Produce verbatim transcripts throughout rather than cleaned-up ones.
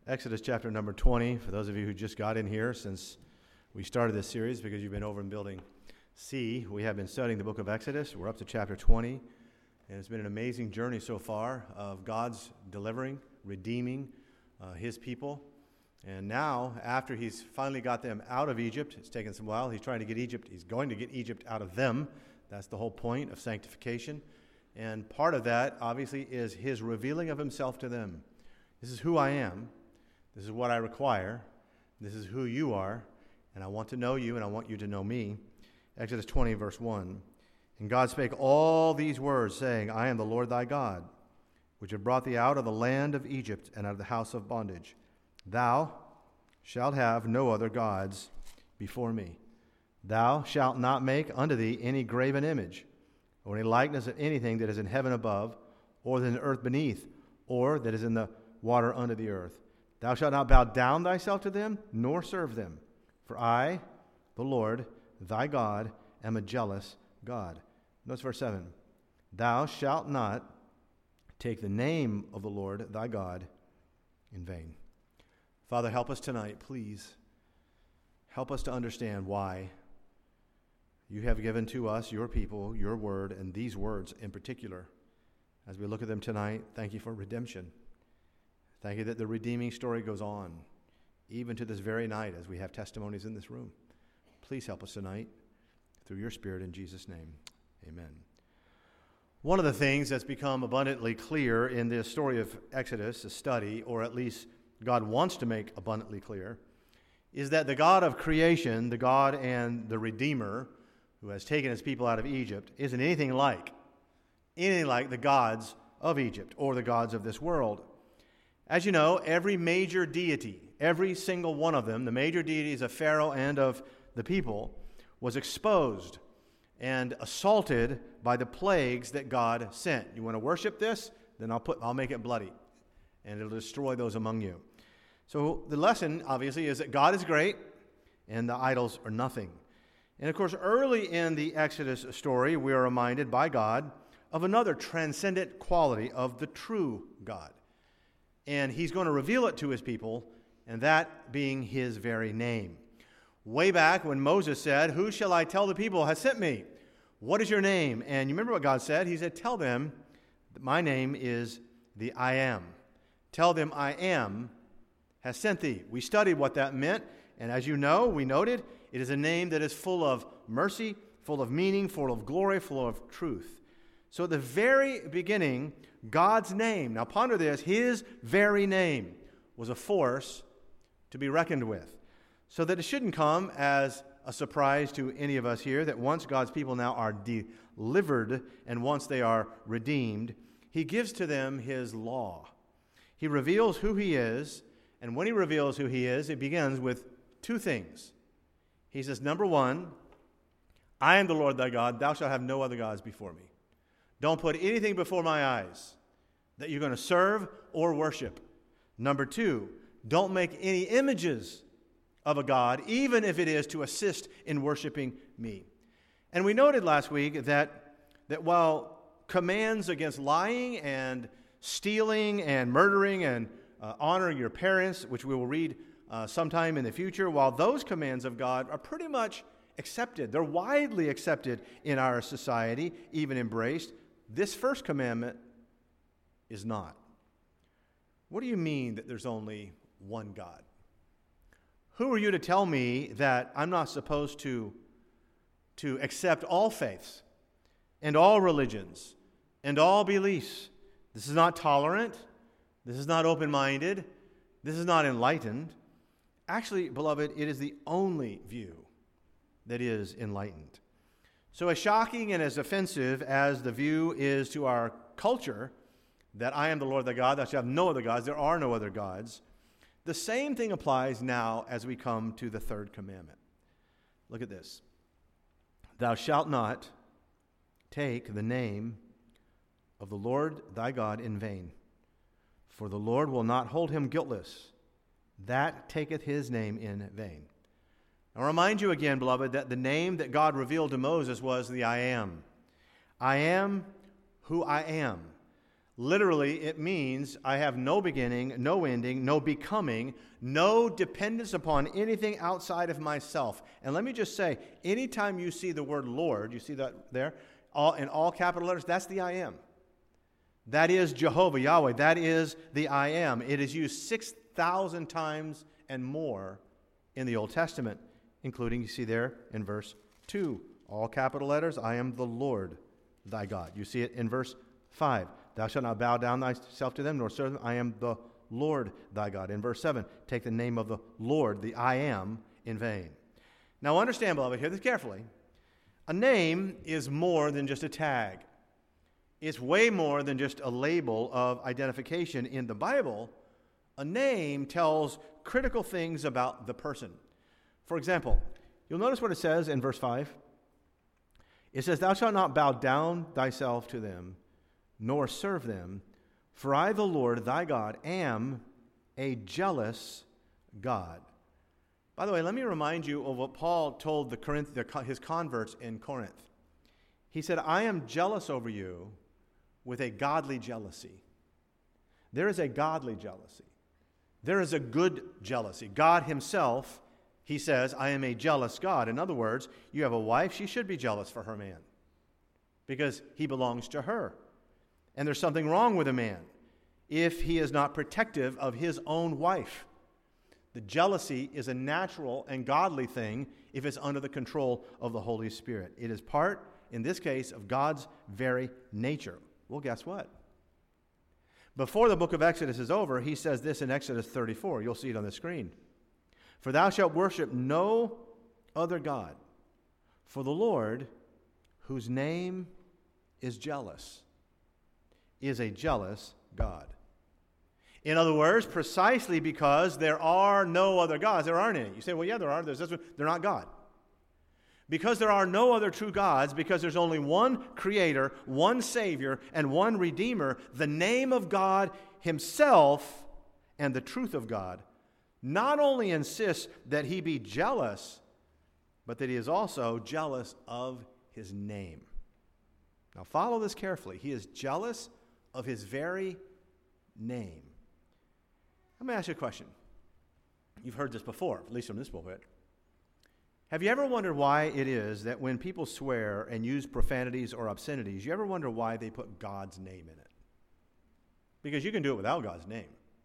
Exodus chapter number twenty, for those of you who just got in here since we started this series, because you've been over in building C, we have been studying the book of Exodus. We're up to chapter twenty, and it's been an amazing journey so far of God's delivering, redeeming uh, his people. And now, after he's finally got them out of Egypt, it's taken some while, he's trying to get Egypt, he's going to get Egypt out of them. That's the whole point of sanctification. And part of that, obviously, is his revealing of himself to them. This is who I am. This is what I require. This is who you are. And I want to know you, and I want you to know me. Exodus twenty, verse one. And God spake all these words, saying, I am the Lord thy God, which have brought thee out of the land of Egypt and out of the house of bondage. Thou shalt have no other gods before me. Thou shalt not make unto thee any graven image, or any likeness of anything that is in heaven above, or that is in the earth beneath, or that is in the water under the earth. Thou shalt not bow down thyself to them, nor serve them. For I, the Lord, thy God, am a jealous God. Notice verse seven. Thou shalt not take the name of the Lord thy God in vain. Father, help us tonight, please. Help us to understand why you have given to us, your people, your word, and these words in particular. As we look at them tonight, thank you for redemption. Thank you that the redeeming story goes on, even to this very night as we have testimonies in this room. Please help us tonight through your Spirit in Jesus' name. Amen. One of the things that's become abundantly clear in this story of Exodus, a study, or at least God wants to make abundantly clear, is that the God of creation, the God and the Redeemer, who has taken his people out of Egypt, isn't anything like, anything like the gods of Egypt or the gods of this world. As you know, every major deity, every single one of them, the major deities of Pharaoh and of the people, was exposed and assaulted by the plagues that God sent. You want to worship this? Then I'll put, I'll make it bloody, and it'll destroy those among you. So the lesson, obviously, is that God is great, and the idols are nothing. And of course, early in the Exodus story, we are reminded by God of another transcendent quality of the true God. And he's going to reveal it to his people, and that being his very name. Way back when Moses said, who shall I tell the people has sent me? What is your name? And you remember what God said? He said, tell them that my name is the I am. Tell them I am has sent thee. We studied what that meant, and as you know, we noted, it is a name that is full of mercy, full of meaning, full of glory, full of truth. So at the very beginning, God's name, now ponder this, his very name was a force to be reckoned with. So that it shouldn't come as a surprise to any of us here that once God's people now are delivered and once they are redeemed, he gives to them his law. He reveals who he is, and when he reveals who he is, it begins with two things. He says, number one, I am the Lord thy God, thou shalt have no other gods before me. Don't put anything before my eyes that you're going to serve or worship. Number two, don't make any images of a God, even if it is to assist in worshiping me. And we noted last week that, that while commands against lying and stealing and murdering and uh, honoring your parents, which we will read uh, sometime in the future, while those commands of God are pretty much accepted, they're widely accepted in our society, even embraced, this first commandment is not. What do you mean that there's only one God? Who are you to tell me that I'm not supposed to, to accept all faiths and all religions and all beliefs? This is not tolerant. This is not open-minded. This is not enlightened. Actually, beloved, it is the only view that is enlightened. So as shocking and as offensive as the view is to our culture, that I am the Lord thy God, thou shalt have no other gods, there are no other gods, the same thing applies now as we come to the third commandment. Look at this. Thou shalt not take the name of the Lord thy God in vain, for the Lord will not hold him guiltless that taketh his name in vain. I'll remind you again, beloved, that the name that God revealed to Moses was the I am. I am who I am. Literally, it means I have no beginning, no ending, no becoming, no dependence upon anything outside of myself. And let me just say, anytime you see the word Lord, you see that there, all, in all capital letters, that's the I am. That is Jehovah, Yahweh. That is the I am. It is used six thousand times and more in the Old Testament, including, you see there in verse two, all capital letters, I am the Lord thy God. You see it in verse five. Thou shalt not bow down thyself to them, nor serve them. I am the Lord thy God. In verse seven, take the name of the Lord, the I am, in vain. Now understand, beloved, hear this carefully. A name is more than just a tag. It's way more than just a label of identification. In the Bible, a name tells critical things about the person. For example, you'll notice what it says in verse five. It says, thou shalt not bow down thyself to them, nor serve them, for I, the Lord thy God, am a jealous God. By the way, let me remind you of what Paul told the Corinth, the, his converts in Corinth. He said, I am jealous over you with a godly jealousy. There is a godly jealousy. There is a good jealousy. God himself, he says, I am a jealous God. In other words, you have a wife, she should be jealous for her man because he belongs to her. And there's something wrong with a man if he is not protective of his own wife. The jealousy is a natural and godly thing if it's under the control of the Holy Spirit. It is part, in this case, of God's very nature. Well, guess what? Before the book of Exodus is over, he says this in Exodus thirty-four. You'll see it on the screen. For thou shalt worship no other God, for the Lord, whose name is jealous, is a jealous God. In other words, precisely because there are no other gods, there aren't any. You say, well, yeah, there are. There's this one. They're not God. Because there are no other true gods, because there's only one Creator, one Savior, and one Redeemer, the name of God himself and the truth of God not only insists that he be jealous, but that he is also jealous of his name. Now follow this carefully. He is jealous of his very name. Let me ask you a question. You've heard this before, at least from this pulpit. Have you ever wondered why it is that when people swear and use profanities or obscenities, you ever wonder why they put God's name in it? Because you can do it without God's name.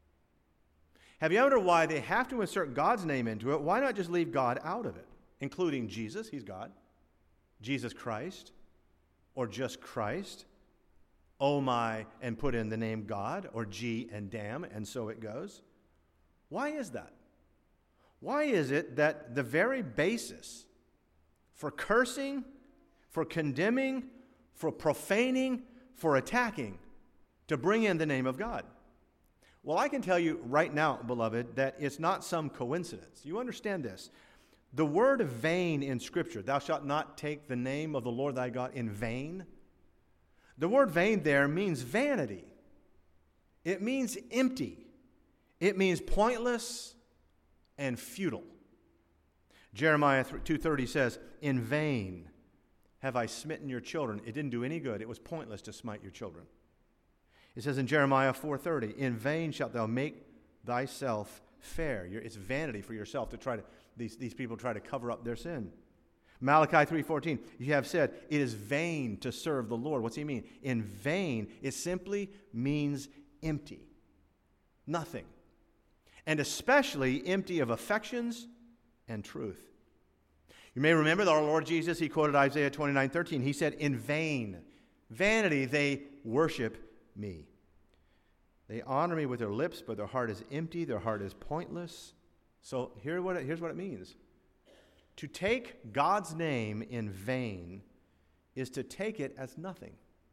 Have you ever wondered why they have to insert God's name into it? Why not just leave God out of it, including Jesus, he's God, Jesus Christ, or just Christ, oh my, and put in the name God, or G and damn, and so it goes? Why is that? Why is it that the very basis for cursing, for condemning, for profaning, for attacking, to bring in the name of God? Well, I can tell you right now, beloved, that it's not some coincidence. You understand this. The word vain in Scripture, thou shalt not take the name of the Lord thy God in vain. The word vain there means vanity. It means empty. It means pointless and futile. Jeremiah two thirty says, in vain have I smitten your children. It didn't do any good. It was pointless to smite your children. It says in Jeremiah four thirty, in vain shalt thou make thyself fair. It's vanity for yourself to try to, these, these people try to cover up their sin. Malachi three fourteen, you have said, it is vain to serve the Lord. What's he mean? In vain, it simply means empty. Nothing. And especially empty of affections and truth. You may remember that our Lord Jesus, he quoted Isaiah twenty-nine thirteen. He said, in vain, vanity, they worship me. They honor me with their lips, but their heart is empty, their heart is pointless. So here what it, here's what it means. To take God's name in vain is to take it as nothing.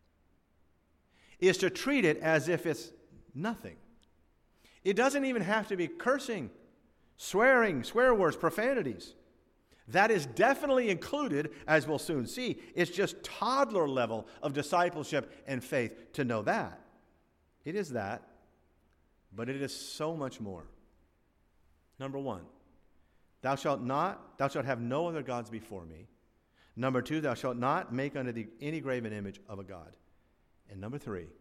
Is to treat it as if it's nothing. It doesn't even have to be cursing, swearing, swear words, profanities. That is definitely included, as we'll soon see. It's just toddler level of discipleship and faith to know that. It is that, but it is so much more. Number one, thou shalt not, thou shalt have no other gods before me. Number two, thou shalt not make unto thee any graven image of a god. And number three,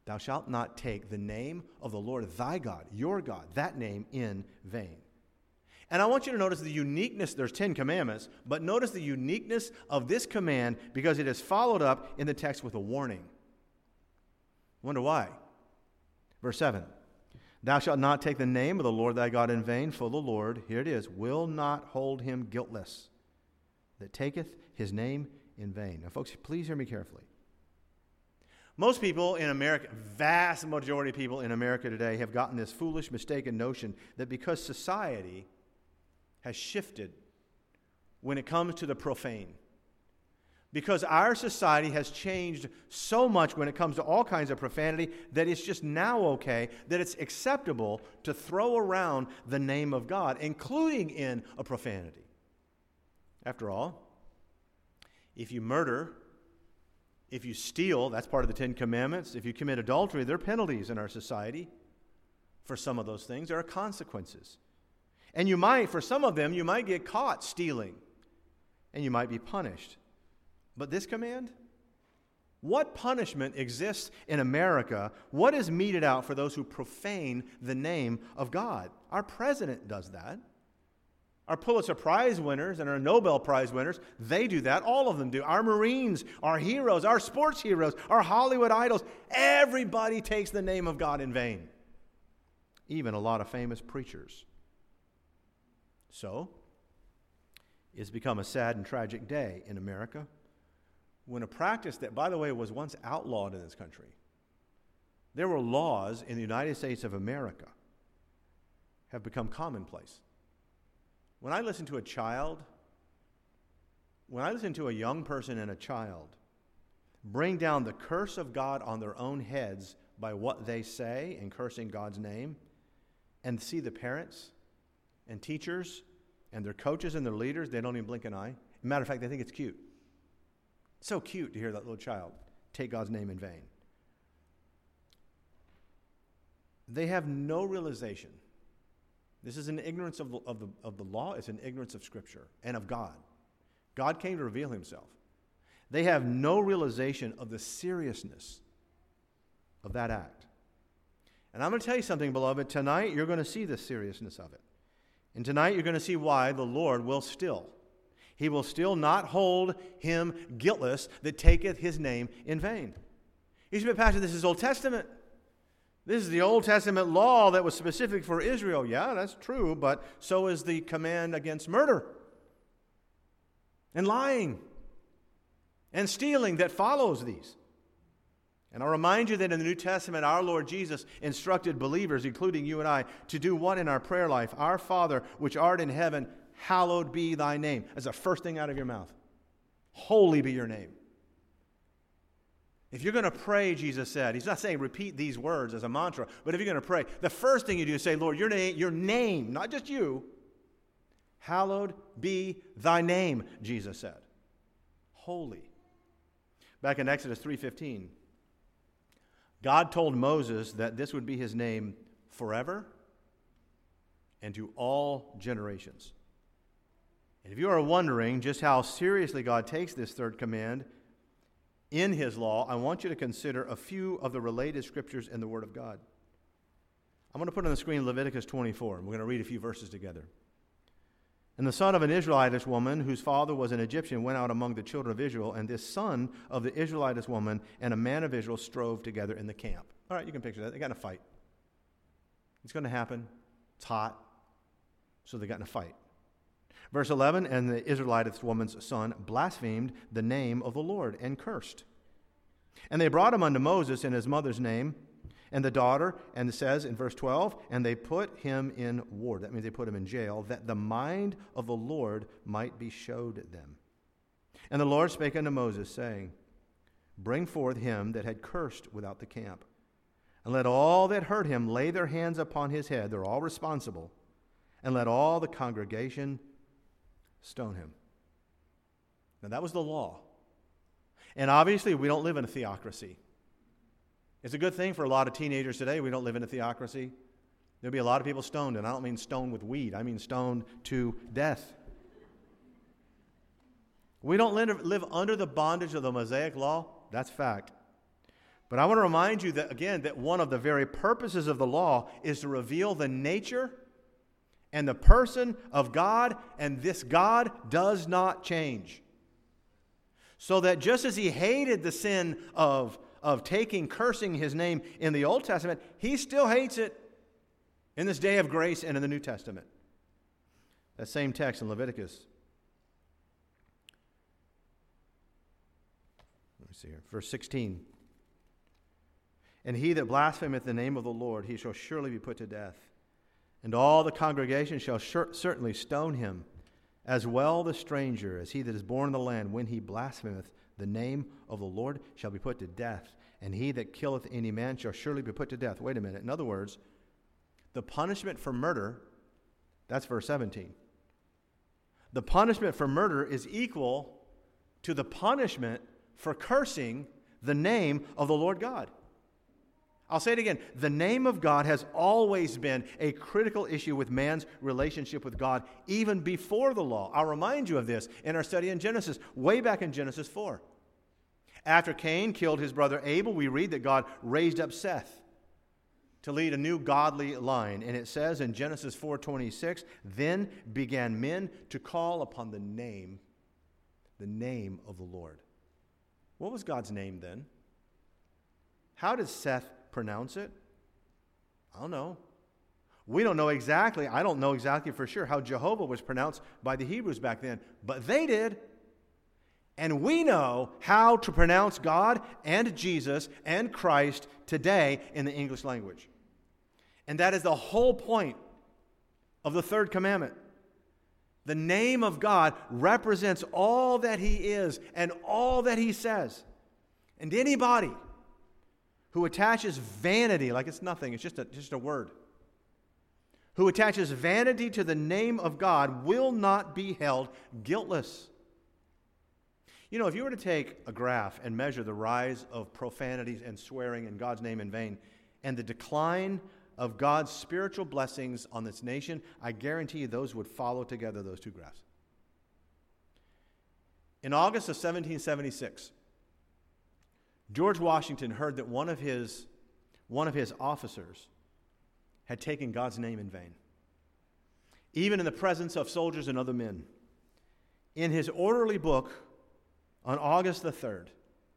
Thou shalt not take the name of the Lord thy God, your God, that name in vain. And I want you to notice the uniqueness. There's Ten Commandments, but notice the uniqueness of this command because it is followed up in the text with a warning. Wonder why? Verse seven. Thou shalt not take the name of the Lord thy God in vain, for the Lord, here it is, will not hold him guiltless that taketh his name in vain. Now, folks, please hear me carefully. Most people in America, vast majority of people in America today have gotten this foolish, mistaken notion that because society has shifted when it comes to the profane, because our society has changed so much when it comes to all kinds of profanity that it's just now okay, that it's acceptable to throw around the name of God, including in a profanity. After all, if you murder, if you steal, that's part of the Ten Commandments. If you commit adultery, there are penalties in our society for some of those things. There are consequences. And you might, for some of them, you might get caught stealing, and you might be punished. But this command? What punishment exists in America? What is meted out for those who profane the name of God? Our president does that. Our Pulitzer Prize winners and our Nobel Prize winners, they do that. All of them do. Our Marines, our heroes, our sports heroes, our Hollywood idols, everybody takes the name of God in vain. Even a lot of famous preachers. So, it's become a sad and tragic day in America when a practice that, by the way, was once outlawed in this country. There were laws in the United States of America have become commonplace. When I listen to a child, when I listen to a young person and a child bring down the curse of God on their own heads by what they say and cursing God's name, and see the parents and teachers and their coaches and their leaders, they don't even blink an eye. As a matter of fact, they think it's cute. It's so cute to hear that little child take God's name in vain. They have no realization. This is an ignorance of the, of, the, of the law. It's an ignorance of Scripture and of God. God came to reveal himself. They have no realization of the seriousness of that act. And I'm going to tell you something, beloved. Tonight, you're going to see the seriousness of it. And tonight, you're going to see why the Lord will still. He will still not hold him guiltless that taketh his name in vain. You say, Pastor, this is Old Testament. This is the Old Testament law that was specific for Israel. Yeah, that's true, but so is the command against murder and lying and stealing that follows these. And I'll remind you that in the New Testament, our Lord Jesus instructed believers, including you and I, to do what in our prayer life? Our Father, which art in heaven, hallowed be thy name. As the first thing out of your mouth. Holy be your name. If you're going to pray, Jesus said, he's not saying repeat these words as a mantra, but if you're going to pray, the first thing you do is say, Lord, your name, your name, not just you, hallowed be thy name, Jesus said. Holy. Back in Exodus three fifteen, God told Moses that this would be his name forever and to all generations. And if you are wondering just how seriously God takes this third command in his law, I want you to consider a few of the related scriptures in the Word of God. I'm going to put on the screen Leviticus twenty-four, and we're going to read a few verses together. And the son of an Israelitish woman, whose father was an Egyptian, went out among the children of Israel, and this son of the Israelitish woman and a man of Israel strove together in the camp. All right, you can picture that. They got in a fight. It's going to happen. It's hot. So they got in a fight. Verse eleven, and the Israelitish woman's son blasphemed the name of the Lord and cursed. And they brought him unto Moses in his mother's name, and the daughter, and it says in verse twelve, and they put him in ward. That means they put him in jail, that the mind of the Lord might be showed them. And the Lord spake unto Moses, saying, bring forth him that had cursed without the camp, and let all that heard him lay their hands upon his head. They're all responsible. And let all the congregation stone him. Now that was the law. And obviously we don't live in a theocracy. It's a good thing for a lot of teenagers today we don't live in a theocracy. There'll be a lot of people stoned, and I don't mean stoned with weed. I mean stoned to death. We don't live, live under the bondage of the Mosaic law. That's fact. But I want to remind you that, again, that one of the very purposes of the law is to reveal the nature and the person of God, and this God does not change. So that just as he hated the sin of, of taking, cursing his name in the Old Testament, he still hates it in this day of grace and in the New Testament. That same text in Leviticus. Let me see here. Verse sixteen. And he that blasphemeth the name of the Lord, he shall surely be put to death. And all the congregation shall sure, certainly stone him, as well the stranger, as he that is born in the land, when he blasphemeth the name of the Lord, shall be put to death. And he that killeth any man shall surely be put to death. Wait a minute. In other words, the punishment for murder, that's verse seventeen. The punishment for murder is equal to the punishment for cursing the name of the Lord God. I'll say it again. The name of God has always been a critical issue with man's relationship with God, even before the law. I'll remind you of this in our study in Genesis, way back in Genesis four. After Cain killed his brother Abel, we read that God raised up Seth to lead a new godly line. And it says in Genesis four twenty-six, then began men to call upon the name, the name of the Lord. What was God's name then? How did Seth pronounce it? I don't know. We don't know exactly, I don't know exactly for sure how Jehovah was pronounced by the Hebrews back then, but they did. And we know how to pronounce God and Jesus and Christ today in the English language. And that is the whole point of the third commandment. The name of God represents all that he is and all that he says. And anybody who attaches vanity, like it's nothing, it's just a, just a word, who attaches vanity to the name of God will not be held guiltless. You know, if you were to take a graph and measure the rise of profanities and swearing in God's name in vain and the decline of God's spiritual blessings on this nation, I guarantee you those would follow together, those two graphs. In August of seventeen seventy-six, George Washington heard that one of his, one of his officers had taken God's name in vain, even in the presence of soldiers and other men. In his orderly book on August the third,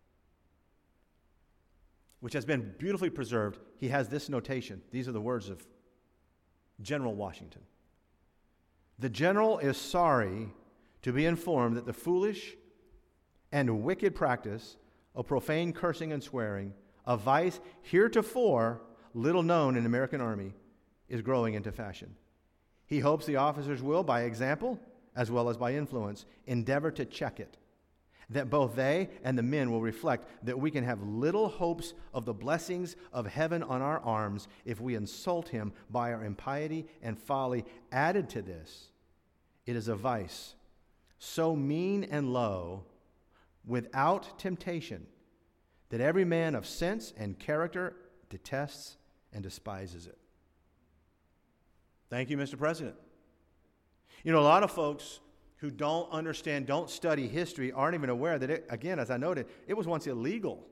which has been beautifully preserved, he has this notation. These are the words of General Washington. The general is sorry to be informed that the foolish and wicked practice of profane cursing and swearing, a vice heretofore little known in the American Army, is growing into fashion. He hopes the officers will, by example as well as by influence, endeavor to check it, that both they and the men will reflect that we can have little hopes of the blessings of heaven on our arms if we insult him by our impiety and folly. Added to this, it is a vice so mean and low, without temptation, that every man of sense and character detests and despises it. Thank you, Mister President. You know, a lot of folks who don't understand, don't study history, aren't even aware that, it, again, as I noted, it was once illegal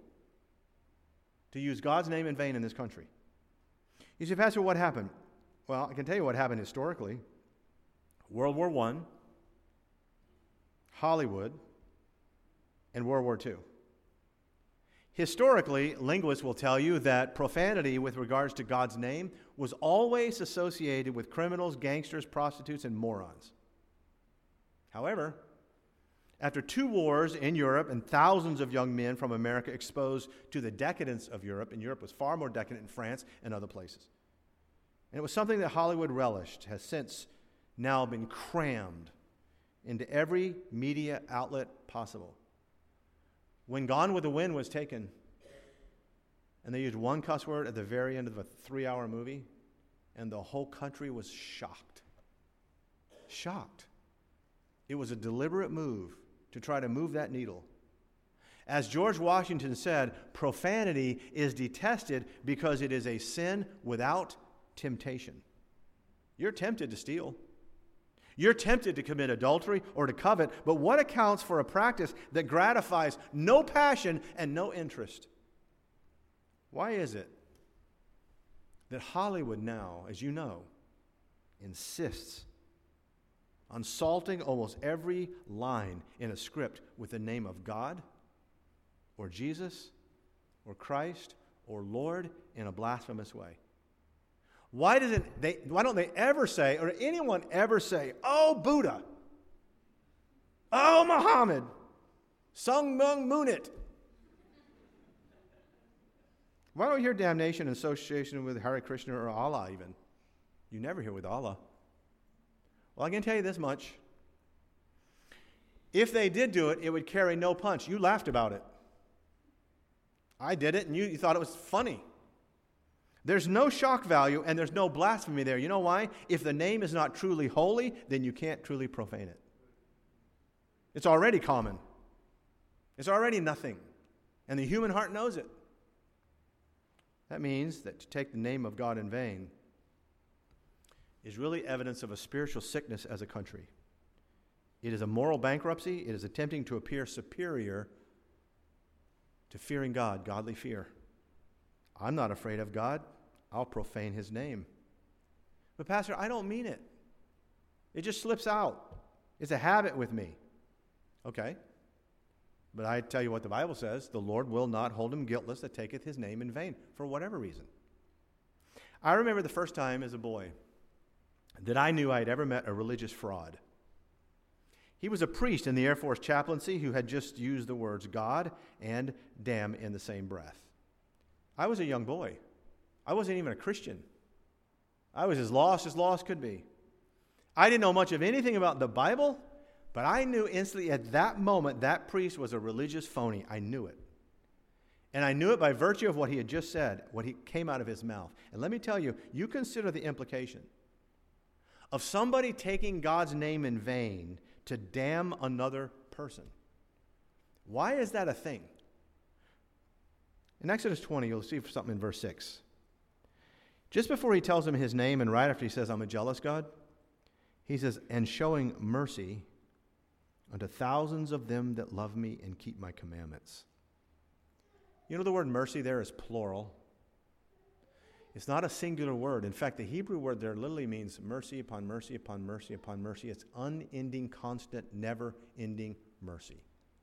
to use God's name in vain in this country. You say, Pastor, what happened? Well, I can tell you what happened historically. World War One, Hollywood, and World War Two. Historically, linguists will tell you that profanity with regards to God's name was always associated with criminals, gangsters, prostitutes, and morons. However, after two wars in Europe and thousands of young men from America exposed to the decadence of Europe, and Europe was far more decadent in France and other places, and it was something that Hollywood relished, has since now been crammed into every media outlet possible. When Gone with the Wind was taken, and they used one cuss word at the very end of a three-hour movie, and the whole country was shocked. Shocked. It was a deliberate move to try to move that needle. As George Washington said, profanity is detested because it is a sin without temptation. You're tempted to steal. You're tempted to commit adultery or to covet, but what accounts for a practice that gratifies no passion and no interest? Why is it that Hollywood now, as you know, insists on salting almost every line in a script with the name of God or Jesus or Christ or Lord in a blasphemous way? Why doesn't they why don't they ever say, or anyone ever say, "Oh Buddha, oh Muhammad, Sung Mung Moonit"? Why don't we hear damnation in association with Hare Krishna or Allah even? You never hear with Allah. Well, I can tell you this much. If they did do it, it would carry no punch. You laughed about it. I did it, and you, you thought it was funny. There's no shock value, and there's no blasphemy there. You know why? If the name is not truly holy, then you can't truly profane it. It's already common. It's already nothing. And the human heart knows it. That means that to take the name of God in vain is really evidence of a spiritual sickness as a country. It is a moral bankruptcy. It is attempting to appear superior to fearing God, godly fear. I'm not afraid of God. I'll profane his name. But Pastor, I don't mean it. It just slips out. It's a habit with me. Okay. But I tell you what the Bible says, the Lord will not hold him guiltless that taketh his name in vain, for whatever reason. I remember the first time as a boy that I knew I had ever met a religious fraud. He was a priest in the Air Force chaplaincy who had just used the words God and damn in the same breath. I was a young boy. I wasn't even a Christian. I was as lost as lost could be. I didn't know much of anything about the Bible, but I knew instantly at that moment that priest was a religious phony. I knew it. And I knew it by virtue of what he had just said, what he came out of his mouth. And let me tell you, you consider the implication of somebody taking God's name in vain to damn another person. Why is that a thing? In Exodus twenty, you'll see something in verse six. Just before he tells him his name, and right after he says, I'm a jealous God, he says, and showing mercy unto thousands of them that love me and keep my commandments. You know the word mercy there is plural. It's not a singular word. In fact, the Hebrew word there literally means mercy upon mercy upon mercy upon mercy. It's unending, constant, never-ending mercy.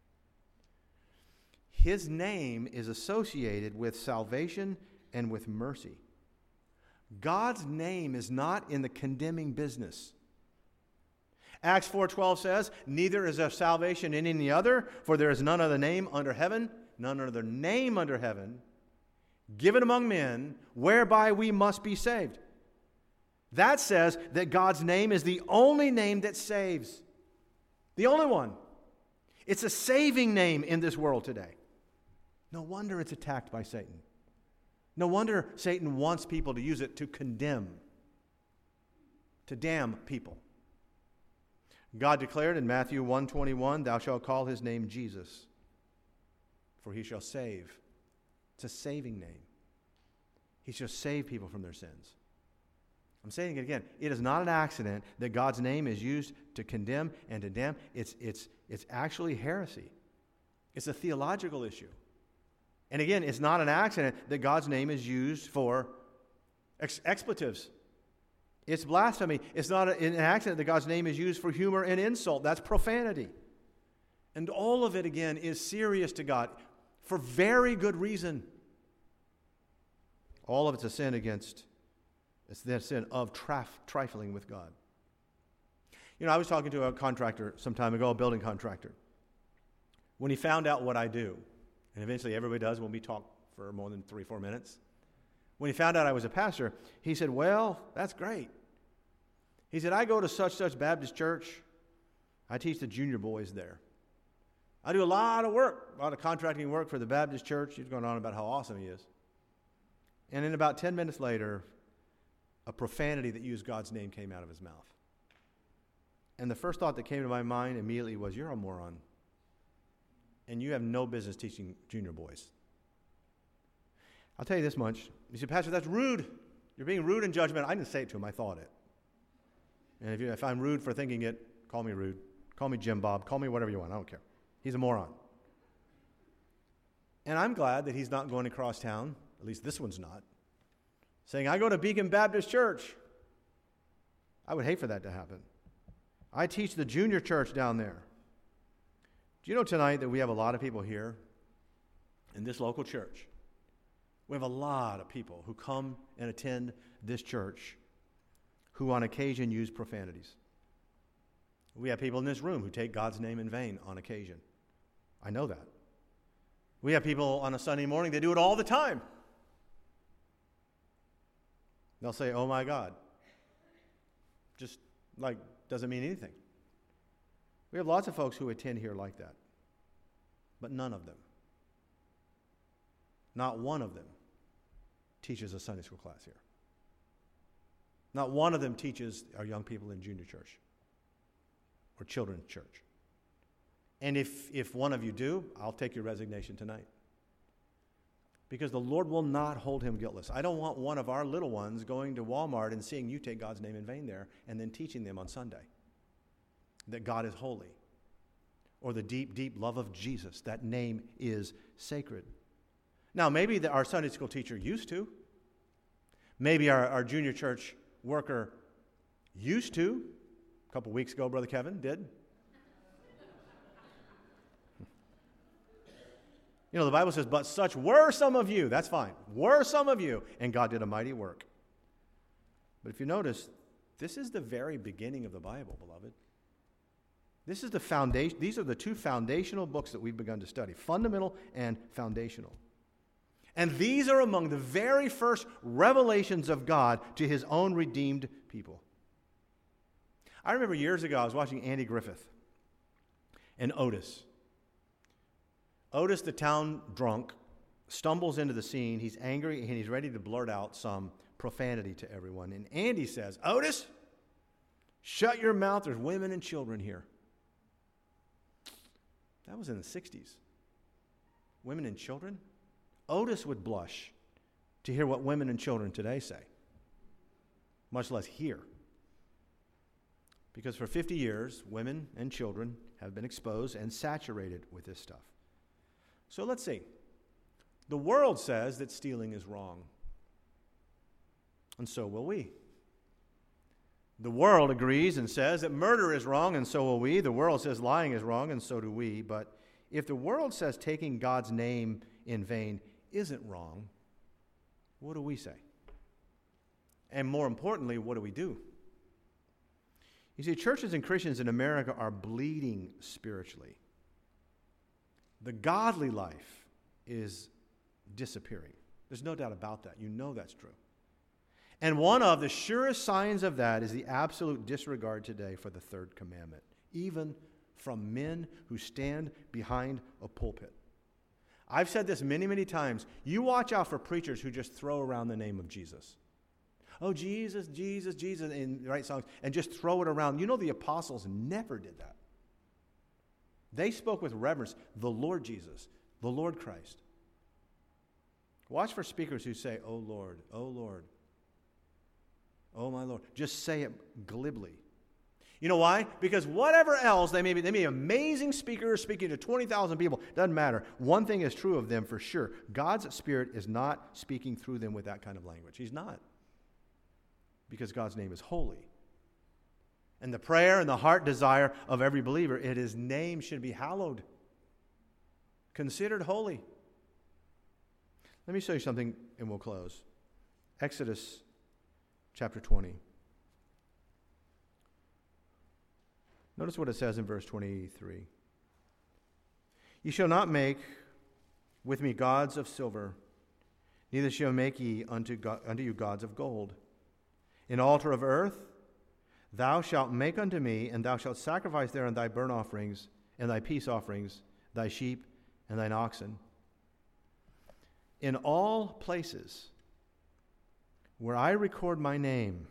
His name is associated with salvation and with mercy. God's name is not in the condemning business. Acts four twelve says, neither is there salvation in any other, for there is none other name under heaven, none other name under heaven, given among men, whereby we must be saved. That says that God's name is the only name that saves. The only one. It's a saving name in this world today. No wonder it's attacked by Satan. No wonder Satan wants people to use it to condemn, to damn people. God declared in Matthew one twenty-one, thou shalt call his name Jesus, for he shall save. It's a saving name. He shall save people from their sins. I'm saying it again. It is not an accident that God's name is used to condemn and to damn. It's, it's, it's actually heresy. It's a theological issue. And again, it's not an accident that God's name is used for ex- expletives. It's blasphemy. It's not a, an accident that God's name is used for humor and insult. That's profanity. And all of it, again, is serious to God for very good reason. All of it's a sin against, it's the sin of traf, trifling with God. You know, I was talking to a contractor some time ago, a building contractor. When he found out what I do, and eventually everybody does when we talk for more than three, four minutes. When he found out I was a pastor, he said, well, that's great. He said, I go to such, such Baptist church. I teach the junior boys there. I do a lot of work, a lot of contracting work for the Baptist church. He's going on about how awesome he is. And then about ten minutes later, a profanity that used God's name came out of his mouth. And the first thought that came to my mind immediately was, you're a moron. And you have no business teaching junior boys. I'll tell you this much. You say, Pastor, that's rude. You're being rude and judgmental. I didn't say it to him. I thought it. And if, you, if I'm rude for thinking it, call me rude. Call me Jim Bob. Call me whatever you want. I don't care. He's a moron. And I'm glad that he's not going across town At least this one's not. Saying, I go to Beacon Baptist Church. I would hate for that to happen. I teach the junior church down there. Do you know tonight that we have a lot of people here in this local church? We have a lot of people who come and attend this church who on occasion use profanities. We have people in this room who take God's name in vain on occasion. I know that. We have people on a Sunday morning, they do it all the time. They'll say, oh my God. Just like, doesn't mean anything. We have lots of folks who attend here like that. But none of them, not one of them, teaches a Sunday school class here. Not one of them teaches our young people in junior church or children's church. And if, if one of you do, I'll take your resignation tonight. Because the Lord will not hold him guiltless. I don't want one of our little ones going to Walmart and seeing you take God's name in vain there and then teaching them on Sunday that God is holy. Or the deep, deep love of Jesus. That name is sacred. Now, maybe the, our Sunday school teacher used to. Maybe our, our junior church worker used to. A couple weeks ago, Brother Kevin did. You know, the Bible says, but such were some of you. That's fine. Were some of you. And God did a mighty work. But if you notice, this is the very beginning of the Bible, beloved. This is the foundation. These are the two foundational books that we've begun to study. Fundamental and foundational. And these are among the very first revelations of God to his own redeemed people. I remember years ago, I was watching Andy Griffith and Otis. Otis, the town drunk, stumbles into the scene. He's angry and he's ready to blurt out some profanity to everyone. And Andy says, Otis, shut your mouth. There's women and children here. That was in the sixties. Women and children? Otis would blush to hear what women and children today say, much less hear. Because for fifty years, women and children have been exposed and saturated with this stuff. So let's see. The world says that stealing is wrong. And so will we. The world agrees and says that murder is wrong, and so will we. The world says lying is wrong, and so do we. But if the world says taking God's name in vain isn't wrong, what do we say? And more importantly, what do we do? You see, churches and Christians in America are bleeding spiritually. The godly life is disappearing. There's no doubt about that. You know that's true. And one of the surest signs of that is the absolute disregard today for the third commandment, even from men who stand behind a pulpit. I've said this many, many times. You watch out for preachers who just throw around the name of Jesus. Oh, Jesus, Jesus, Jesus, and write songs, and just throw it around. You know the apostles never did that. They spoke with reverence, the Lord Jesus, the Lord Christ. Watch for speakers who say, oh, Lord, oh, Lord, oh, my Lord. Just say it glibly. You know why? Because whatever else, they may be, they may be amazing speakers speaking to twenty thousand people. Doesn't matter. One thing is true of them for sure. God's Spirit is not speaking through them with that kind of language. He's not. Because God's name is holy. And the prayer and the heart desire of every believer is his name should be hallowed, considered holy. Let me show you something and we'll close. Exodus chapter twenty. Notice what it says in verse twenty-three. You shall not make with me gods of silver, neither shall make ye unto, God, unto you gods of gold. An altar of earth thou shalt make unto me, and thou shalt sacrifice therein thy burnt offerings, and thy peace offerings, thy sheep, and thine oxen. In all places where I record my name,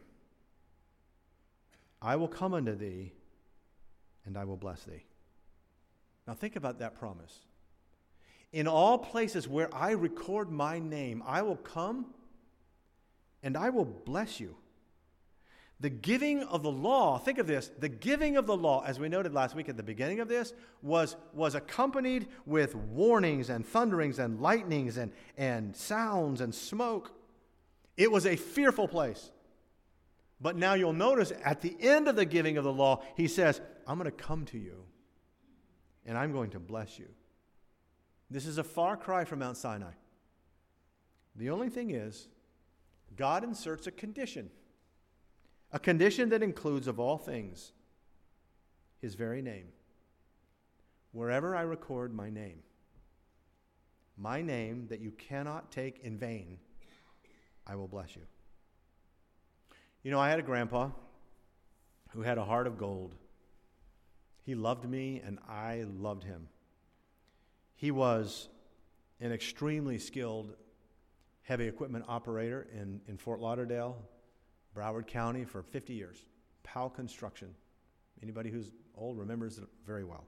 I will come unto thee, and I will bless thee. Now think about that promise. In all places where I record my name, I will come, and I will bless you. The giving of the law, think of this, the giving of the law, as we noted last week at the beginning of this, was, was accompanied with warnings and thunderings and lightnings and, and sounds and smoke. It was a fearful place. But now you'll notice at the end of the giving of the law, he says, I'm going to come to you and I'm going to bless you. This is a far cry from Mount Sinai. The only thing is, God inserts a condition. A condition that includes, of all things, his very name. Wherever I record my name, my name that you cannot take in vain, I will bless you. You know, I had a grandpa who had a heart of gold. He loved me and I loved him. He was an extremely skilled heavy equipment operator in, in Fort Lauderdale, Broward County for fifty years. Powell Construction. Anybody who's old remembers it very well.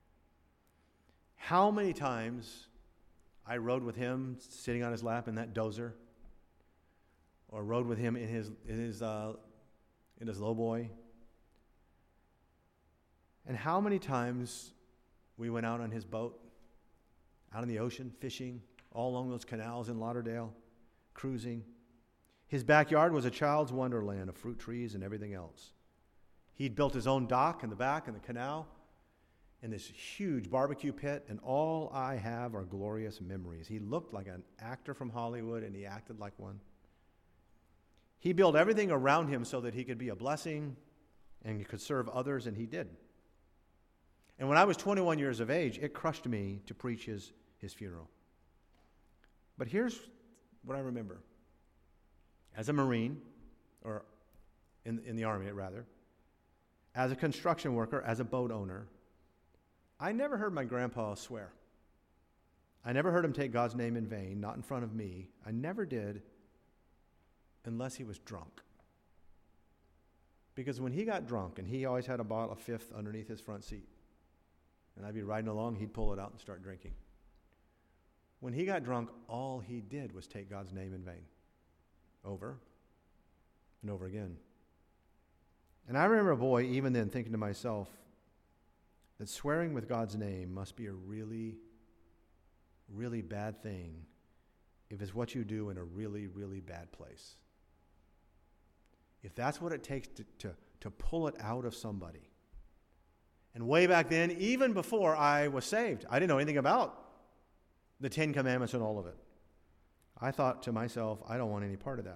How many times I rode with him sitting on his lap in that dozer, or rode with him in his in his uh, in his lowboy. And how many times we went out on his boat, out in the ocean, fishing, all along those canals in Lauderdale, cruising. His backyard was a child's wonderland of fruit trees and everything else. He'd built his own dock in the back in the canal and this huge barbecue pit, and all I have are glorious memories. He looked like an actor from Hollywood, and he acted like one. He built everything around him so that he could be a blessing and he could serve others, and he did. And when I was twenty-one years of age, it crushed me to preach his, his funeral. But here's what I remember. As a Marine, or in, in the Army rather, as a construction worker, as a boat owner, I never heard my grandpa swear. I never heard him take God's name in vain, not in front of me. I never did, unless he was drunk. Because when he got drunk, and he always had a bottle of Fifth underneath his front seat, and I'd be riding along, he'd pull it out and start drinking. When he got drunk, all he did was take God's name in vain. Over and over again. And I remember a boy, even then, thinking to myself that swearing with God's name must be a really, really bad thing if it's what you do in a really, really bad place. If that's what it takes to, to, to pull it out of somebody. And way back then, even before I was saved, I didn't know anything about the Ten Commandments and all of it. I thought to myself, I don't want any part of that.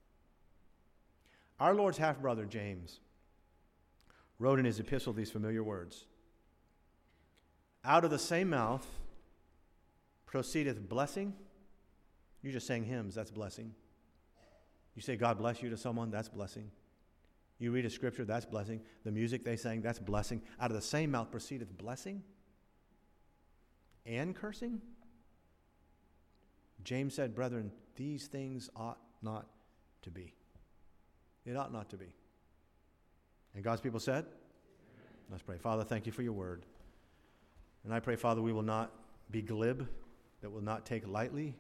Our Lord's half-brother, James, wrote in his epistle these familiar words. Out of the same mouth proceedeth blessing. You just sang hymns, that's blessing. You say God bless you to someone, that's blessing. You read a scripture, that's blessing. The music they sang, that's blessing. Out of the same mouth proceedeth blessing and cursing. James said, brethren, these things ought not to be. It ought not to be. And God's people said, amen. Let's pray. Father, thank you for your word. And I pray, Father, we will not be glib, that will not take lightly.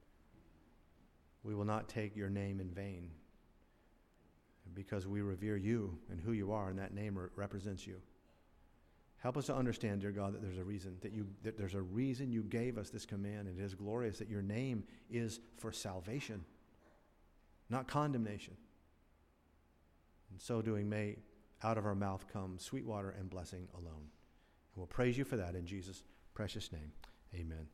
We will not take your name in vain, because we revere you and who you are, and that name represents you. Help us to understand, dear God, that there's a reason, that you that there's a reason you gave us this command, and it is glorious that your name is for salvation, not condemnation. In so doing, may out of our mouth come sweet water and blessing alone. And we'll praise you for that in Jesus' precious name. Amen.